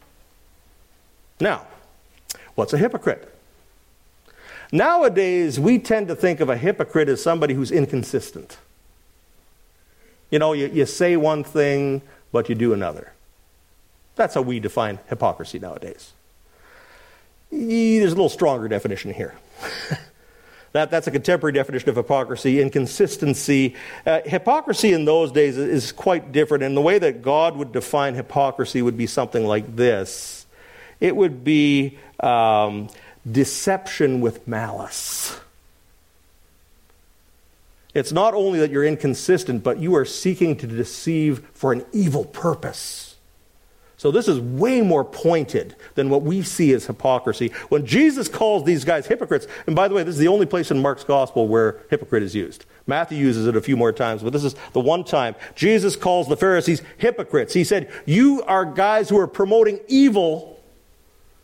Now, what's a hypocrite? Nowadays, we tend to think of a hypocrite as somebody who's inconsistent. You know, you, you say one thing, but you do another. That's how we define hypocrisy nowadays. There's a little stronger definition here. That, that's a contemporary definition of hypocrisy, inconsistency. Uh, hypocrisy in those days is, is quite different, and the way that God would define hypocrisy would be something like this. It would be um, deception with malice. It's not only that you're inconsistent, but you are seeking to deceive for an evil purpose. So this is way more pointed than what we see as hypocrisy. When Jesus calls these guys hypocrites, and by the way, this is the only place in Mark's gospel where hypocrite is used. Matthew uses it a few more times, but this is the one time Jesus calls the Pharisees hypocrites. He said, you are guys who are promoting evil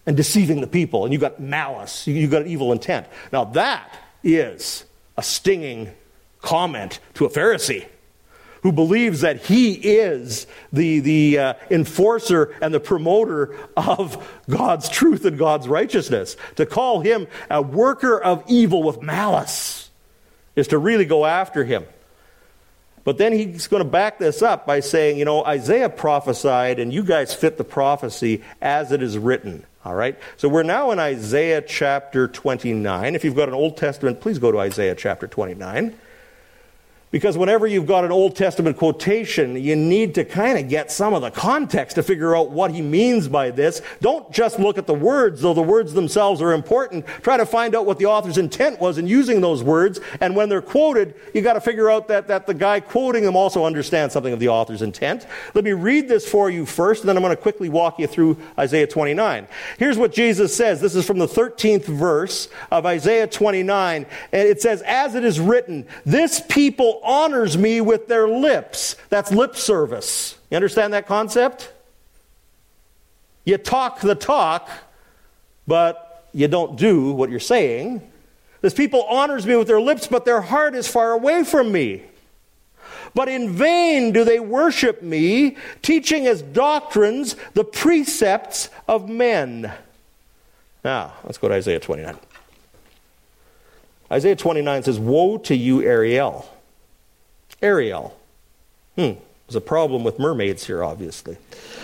and deceiving the people, and you've got malice, you've got evil intent. Now that is a stinging comment to a Pharisee who believes that he is the, the uh, enforcer and the promoter of God's truth and God's righteousness. To call him a worker of evil with malice is to really go after him. But then he's going to back this up by saying, you know, Isaiah prophesied and you guys fit the prophecy as it is written. All right? So we're now in Isaiah chapter twenty-nine. If you've got an Old Testament, please go to Isaiah chapter twenty-nine. Because whenever you've got an Old Testament quotation, you need to kind of get some of the context to figure out what he means by this. Don't just look at the words, though the words themselves are important. Try to find out what the author's intent was in using those words. And when they're quoted, you got to figure out that, that the guy quoting them also understands something of the author's intent. Let me read this for you first, and then I'm going to quickly walk you through Isaiah twenty-nine. Here's what Jesus says. This is from the thirteenth verse of Isaiah twenty-nine. And it says, "As it is written, this people honors me with their lips." That's lip service. You understand that concept? You talk the talk, but you don't do what you're saying. This people honors me with their lips, but their heart is far away from me. But in vain do they worship me, teaching as doctrines the precepts of men. Now, let's go to Isaiah twenty-nine. Isaiah twenty-nine says, "Woe to you, Ariel." Ariel. Hmm. There's a problem with mermaids here, obviously.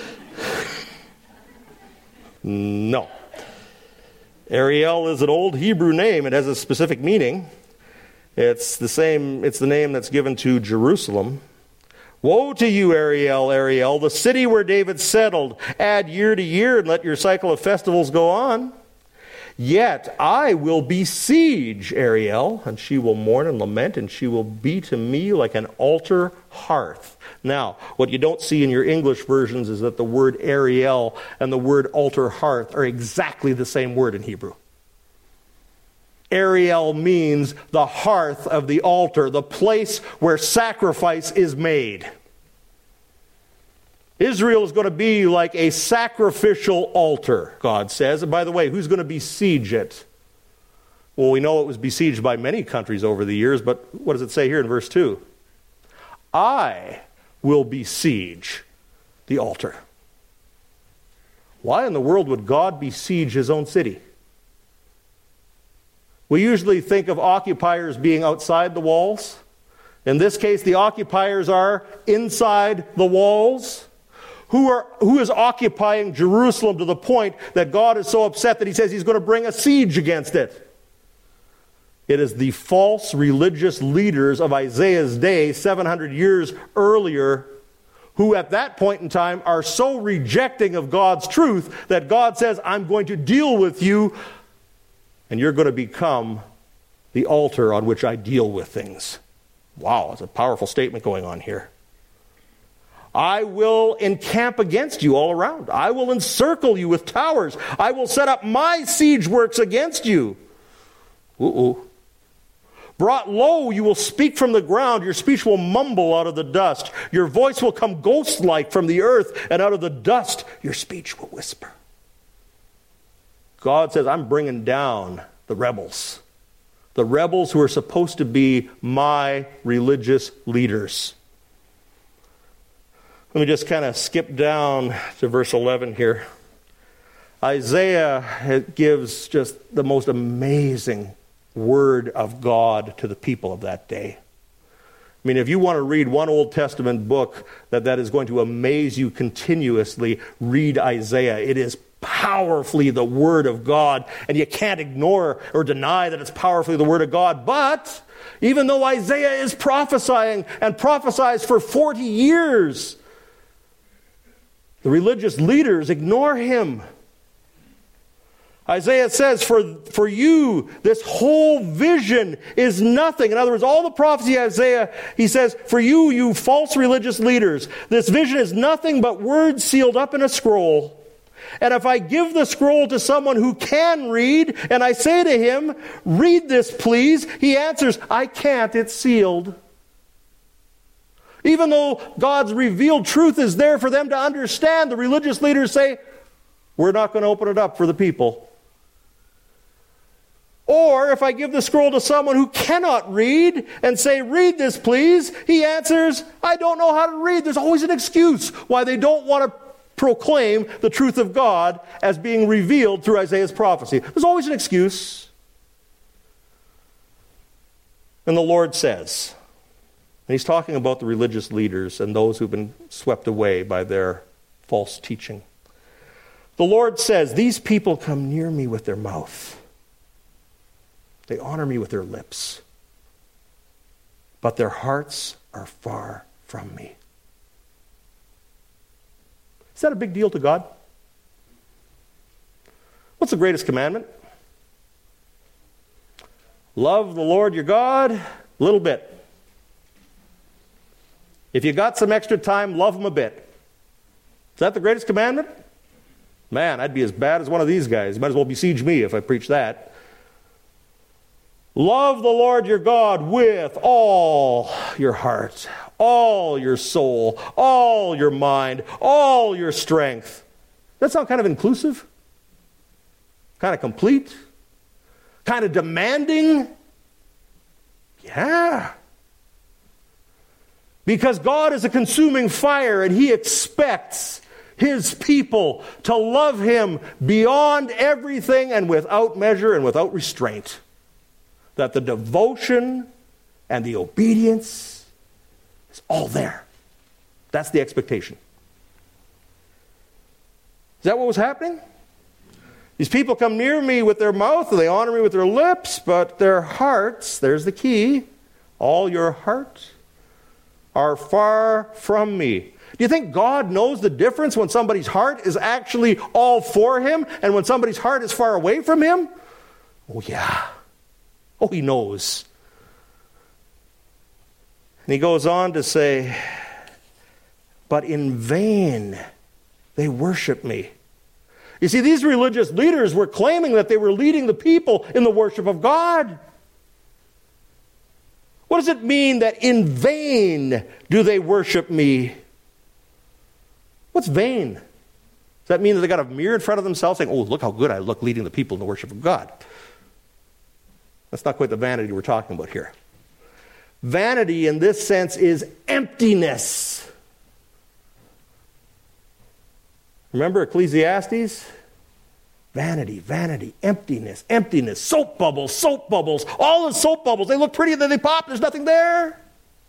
No. Ariel is an old Hebrew name. It has a specific meaning. It's the same, it's the name that's given to Jerusalem. "Woe to you, Ariel, Ariel, the city where David settled. Add year to year and let your cycle of festivals go on. Yet I will besiege Ariel, and she will mourn and lament, and she will be to me like an altar hearth." Now, what you don't see in your English versions is that the word Ariel and the word altar hearth are exactly the same word in Hebrew. Ariel means the hearth of the altar, the place where sacrifice is made. Israel is going to be like a sacrificial altar, God says. And by the way, who's going to besiege it? Well, we know it was besieged by many countries over the years, but what does it say here in verse two? "I will besiege the altar." Why in the world would God besiege his own city? We usually think of occupiers being outside the walls. In this case, the occupiers are inside the walls. Who are who is occupying Jerusalem to the point that God is so upset that he says he's going to bring a siege against it? It is the false religious leaders of Isaiah's day, seven hundred years earlier, who at that point in time are so rejecting of God's truth that God says, "I'm going to deal with you, and you're going to become the altar on which I deal with things." Wow, it's a powerful statement going on here. "I will encamp against you all around. I will encircle you with towers. I will set up my siege works against you." Uh-oh. "Brought low, you will speak from the ground. Your speech will mumble out of the dust. Your voice will come ghost-like from the earth, and out of the dust your speech will whisper." God says, I'm bringing down the rebels. The rebels who are supposed to be my religious leaders. Let me just kind of skip down to verse eleven here. Isaiah gives just the most amazing word of God to the people of that day. I mean, if you want to read one Old Testament book that, that is going to amaze you continuously, read Isaiah. It is powerfully the Word of God, and you can't ignore or deny that it's powerfully the Word of God. But even though Isaiah is prophesying and prophesies for forty years, the religious leaders ignore him. Isaiah says, for, for you, this whole vision is nothing. In other words, all the prophecy of Isaiah, he says, for you, you false religious leaders, this vision is nothing but words sealed up in a scroll. And if I give the scroll to someone who can read, and I say to him, read this please, he answers, I can't, it's sealed. Even though God's revealed truth is there for them to understand, the religious leaders say, we're not going to open it up for the people. Or if I give the scroll to someone who cannot read and say, read this please, he answers, I don't know how to read. There's always an excuse why they don't want to proclaim the truth of God as being revealed through Isaiah's prophecy. There's always an excuse. And the Lord says, and he's talking about the religious leaders and those who've been swept away by their false teaching. The Lord says, these people come near me with their mouth. They honor me with their lips. But their hearts are far from me. Is that a big deal to God? What's the greatest commandment? Love the Lord your God a little bit. If you got some extra time, love him a bit. Is that the greatest commandment? Man, I'd be as bad as one of these guys. You might as well besiege me if I preach that. Love the Lord your God with all your heart, all your soul, all your mind, all your strength. Does that sound kind of inclusive? Kind of complete? Kind of demanding? Yeah. Because God is a consuming fire and he expects his people to love him beyond everything and without measure and without restraint. That the devotion and the obedience is all there. That's the expectation. Is that what was happening? These people come near me with their mouth, and they honor me with their lips, but their hearts, there's the key, all your heart, are far from me. Do you think God knows the difference when somebody's heart is actually all for him and when somebody's heart is far away from him? Oh, yeah. Oh, he knows. And he goes on to say, but in vain they worship me. You see, these religious leaders were claiming that they were leading the people in the worship of God. What does it mean that in vain do they worship me? What's vain? Does that mean that they got a mirror in front of themselves saying, oh, look how good I look leading the people in the worship of God? That's not quite the vanity we're talking about here. Vanity in this sense is emptiness. Remember Ecclesiastes? Vanity, vanity, emptiness, emptiness, soap bubbles, soap bubbles, all the soap bubbles. They look pretty and then they pop, there's nothing there.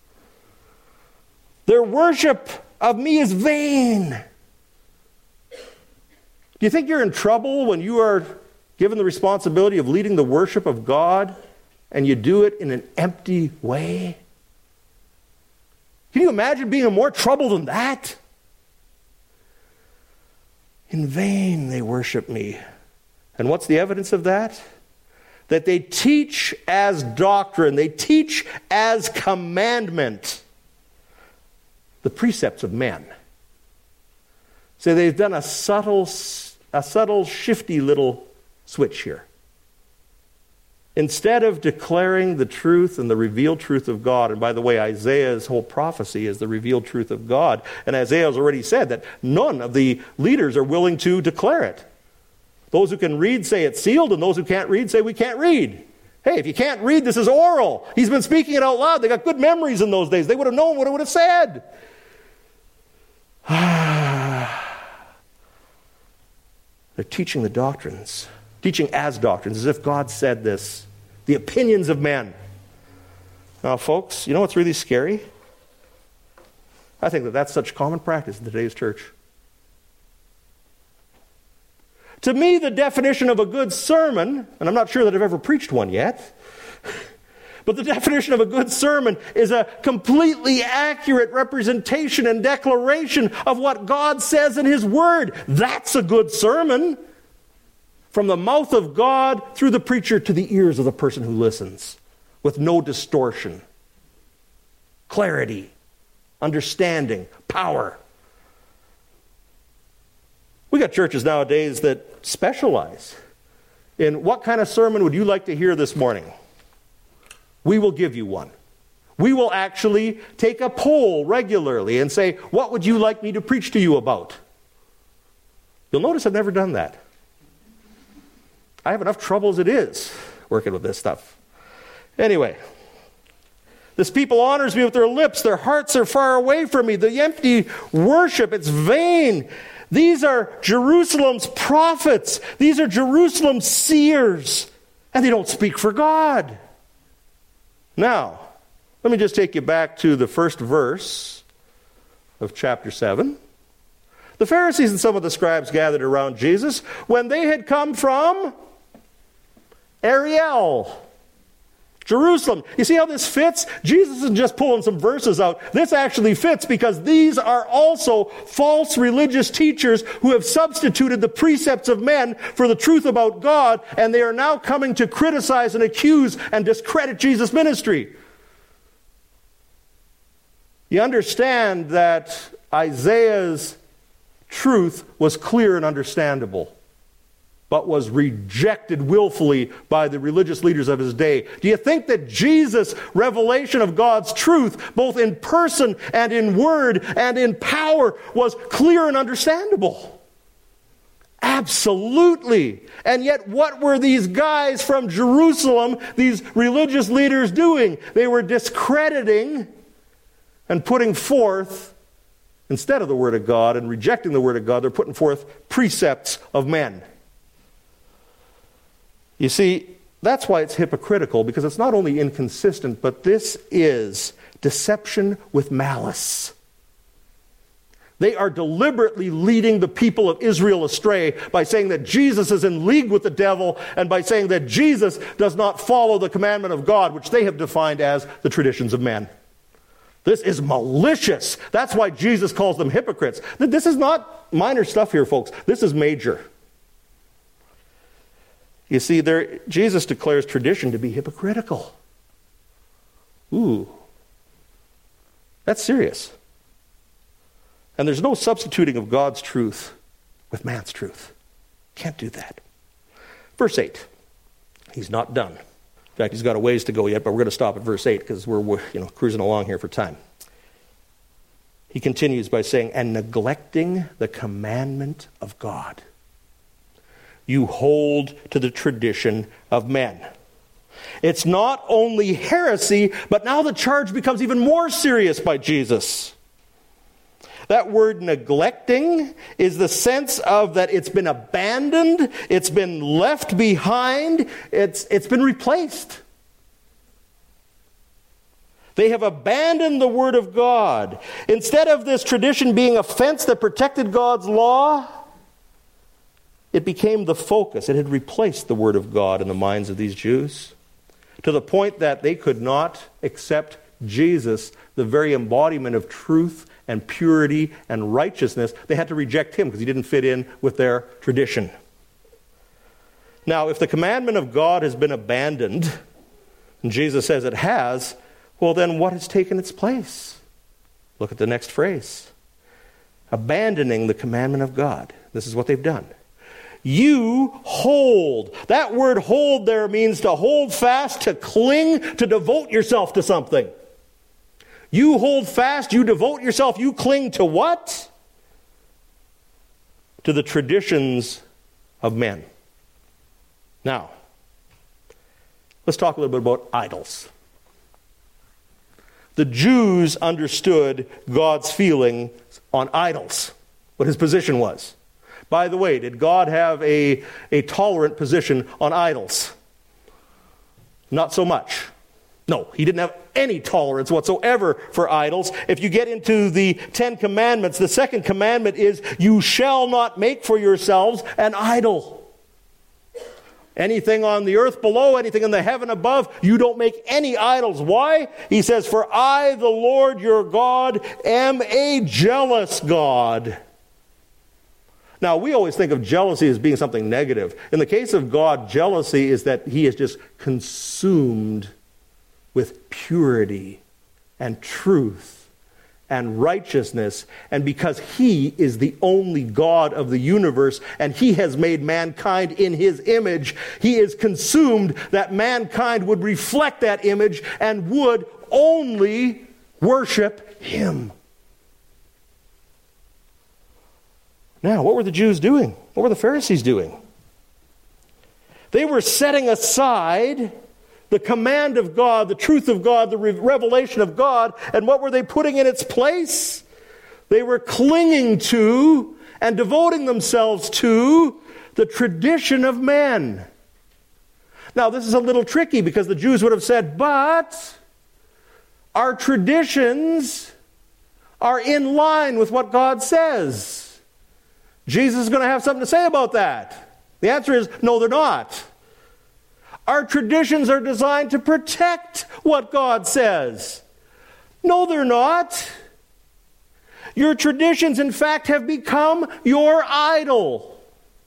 Their worship of me is vain. Do you think you're in trouble when you are given the responsibility of leading the worship of God and you do it in an empty way? Can you imagine being in more trouble than that? In vain they worship me. And what's the evidence of that? That they teach as doctrine, they teach as commandment the precepts of men. So they've done a subtle, a subtle, shifty little switch here. Instead of declaring the truth and the revealed truth of God, and by the way, Isaiah's whole prophecy is the revealed truth of God, and Isaiah has already said that none of the leaders are willing to declare it. Those who can read say it's sealed, and those who can't read say we can't read. Hey, if you can't read, this is oral. He's been speaking it out loud. They got good memories in those days. They would have known what it would have said. They're teaching the doctrines. Teaching as doctrines, as if God said this. The opinions of men. Now, folks, you know what's really scary? I think that that's such common practice in today's church. To me, the definition of a good sermon, and I'm not sure that I've ever preached one yet, but the definition of a good sermon is a completely accurate representation and declaration of what God says in His Word. That's a good sermon. From the mouth of God through the preacher to the ears of the person who listens, with no distortion, clarity, understanding, power. We got churches nowadays that specialize in what kind of sermon would you like to hear this morning? We will give you one. We will actually take a poll regularly and say, what would you like me to preach to you about? You'll notice I've never done that. I have enough trouble as it is working with this stuff. Anyway, this people honors me with their lips. Their hearts are far away from me. The empty worship, it's vain. These are Jerusalem's prophets. These are Jerusalem's seers. And they don't speak for God. Now, let me just take you back to the first verse of chapter seven. The Pharisees and some of the scribes gathered around Jesus when they had come from Ariel, Jerusalem. You see how this fits? Jesus isn't just pulling some verses out. This actually fits because these are also false religious teachers who have substituted the precepts of men for the truth about God, and they are now coming to criticize and accuse and discredit Jesus' ministry. You understand that Isaiah's truth was clear and understandable, but was rejected willfully by the religious leaders of his day. Do you think that Jesus' revelation of God's truth, both in person and in word and in power, was clear and understandable? Absolutely. And yet what were these guys from Jerusalem, these religious leaders, doing? They were discrediting and putting forth, instead of the Word of God and rejecting the Word of God, they're putting forth precepts of men. You see, that's why it's hypocritical, because it's not only inconsistent, but this is deception with malice. They are deliberately leading the people of Israel astray by saying that Jesus is in league with the devil and by saying that Jesus does not follow the commandment of God, which they have defined as the traditions of men. This is malicious. That's why Jesus calls them hypocrites. This is not minor stuff here, folks. This is major. You see, there, Jesus declares tradition to be hypocritical. Ooh. That's serious. And there's no substituting of God's truth with man's truth. Can't do that. Verse eight. He's not done. In fact, he's got a ways to go yet, but we're going to stop at verse eight because we're you know, cruising along here for time. He continues by saying, and neglecting the commandment of God, you hold to the tradition of men. It's not only heresy, but now the charge becomes even more serious by Jesus. That word neglecting is the sense of that it's been abandoned, it's been left behind, it's, it's been replaced. They have abandoned the Word of God. Instead of this tradition being a fence that protected God's law, it became the focus. It had replaced the Word of God in the minds of these Jews to the point that they could not accept Jesus, the very embodiment of truth and purity and righteousness. They had to reject him because he didn't fit in with their tradition. Now, if the commandment of God has been abandoned, and Jesus says it has, well, then what has taken its place? Look at the next phrase. Abandoning the commandment of God. This is what they've done. You hold. That word hold there means to hold fast, to cling, to devote yourself to something. You hold fast, you devote yourself, you cling to what? To the traditions of men. Now, let's talk a little bit about idols. The Jews understood God's feeling on idols, what his position was. By the way, did God have a, a tolerant position on idols? Not so much. No, he didn't have any tolerance whatsoever for idols. If you get into the Ten Commandments, the second commandment is, you shall not make for yourselves an idol. Anything on the earth below, anything in the heaven above, you don't make any idols. Why? He says, for I, the Lord your God, am a jealous God. Now, we always think of jealousy as being something negative. In the case of God, jealousy is that he is just consumed with purity and truth and righteousness. And because he is the only God of the universe and he has made mankind in his image, he is consumed that mankind would reflect that image and would only worship him. Now, what were the Jews doing? What were the Pharisees doing? They were setting aside the command of God, the truth of God, the revelation of God, and what were they putting in its place? They were clinging to and devoting themselves to the tradition of men. Now, this is a little tricky because the Jews would have said, but our traditions are in line with what God says. Jesus is going to have something to say about that. The answer is, no, they're not. Our traditions are designed to protect what God says. No, they're not. Your traditions, in fact, have become your idol.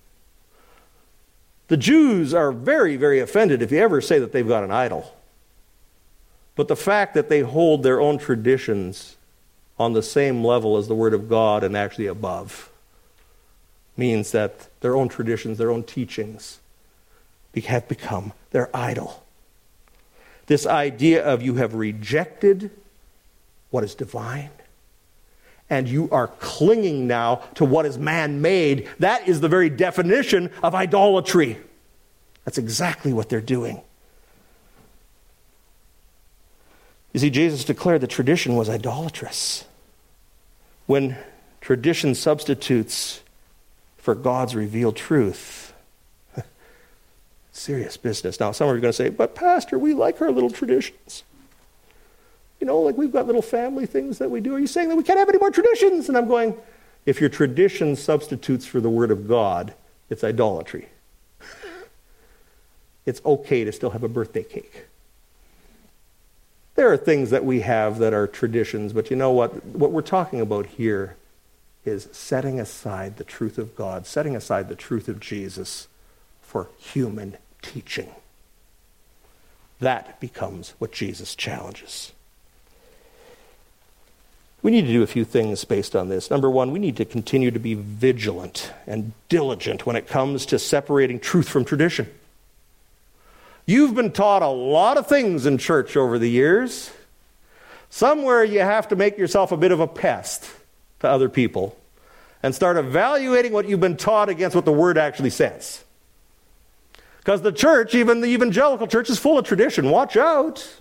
The Jews are very, very offended if you ever say that they've got an idol. But the fact that they hold their own traditions on the same level as the Word of God and actually above means that their own traditions, their own teachings have become their idol. This idea of you have rejected what is divine and you are clinging now to what is man-made, that is the very definition of idolatry. That's exactly what they're doing. You see, Jesus declared that tradition was idolatrous. When tradition substitutes for God's revealed truth, serious business. Now, some are going to say, but Pastor, we like our little traditions. You know, like we've got little family things that we do. Are you saying that we can't have any more traditions? And I'm going, if your tradition substitutes for the Word of God, it's idolatry. It's okay to still have a birthday cake. There are things that we have that are traditions, but you know what? What we're talking about here is setting aside the truth of God, setting aside the truth of Jesus for human teaching. That becomes what Jesus challenges. We need to do a few things based on this. Number one, we need to continue to be vigilant and diligent when it comes to separating truth from tradition. You've been taught a lot of things in church over the years. Somewhere you have to make yourself a bit of a pest to other people and start evaluating what you've been taught against what the Word actually says. Because the church, even the evangelical church, is full of tradition. Watch out.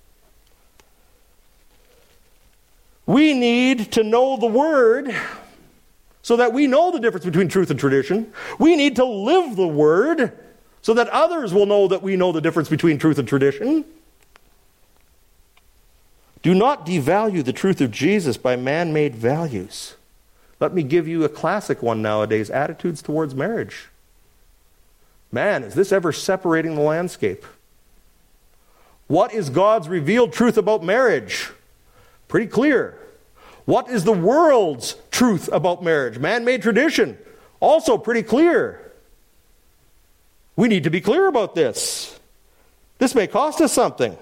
We need to know the Word so that we know the difference between truth and tradition. We need to live the Word so that others will know that we know the difference between truth and tradition. Do not devalue the truth of Jesus by man-made values. Let me give you a classic one nowadays, attitudes towards marriage. Man, is this ever separating the landscape? What is God's revealed truth about marriage? Pretty clear. What is the world's truth about marriage? Man-made tradition. Also pretty clear. We need to be clear about this. This may cost us something.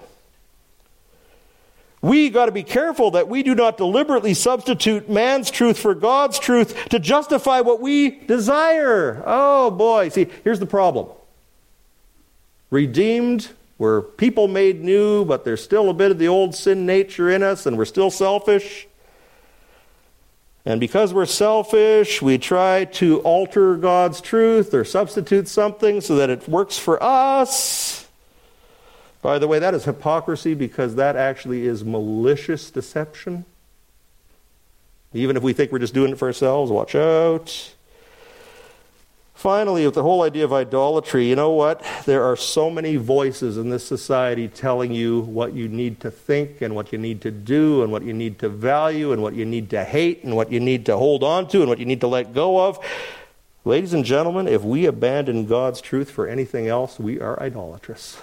We got to be careful that we do not deliberately substitute man's truth for God's truth to justify what we desire. Oh boy, see, here's the problem. Redeemed, we're people made new, but there's still a bit of the old sin nature in us, and we're still selfish. And because we're selfish, we try to alter God's truth or substitute something so that it works for us. By the way, that is hypocrisy because that actually is malicious deception. Even if we think we're just doing it for ourselves, watch out. Finally, with the whole idea of idolatry, you know what? There are so many voices in this society telling you what you need to think and what you need to do and what you need to value and what you need to hate and what you need to hold on to and what you need to let go of. Ladies and gentlemen, if we abandon God's truth for anything else, we are idolatrous.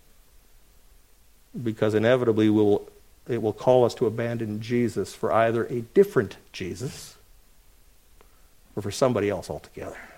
Because inevitably we'll, it will call us to abandon Jesus for either a different Jesus or for somebody else altogether.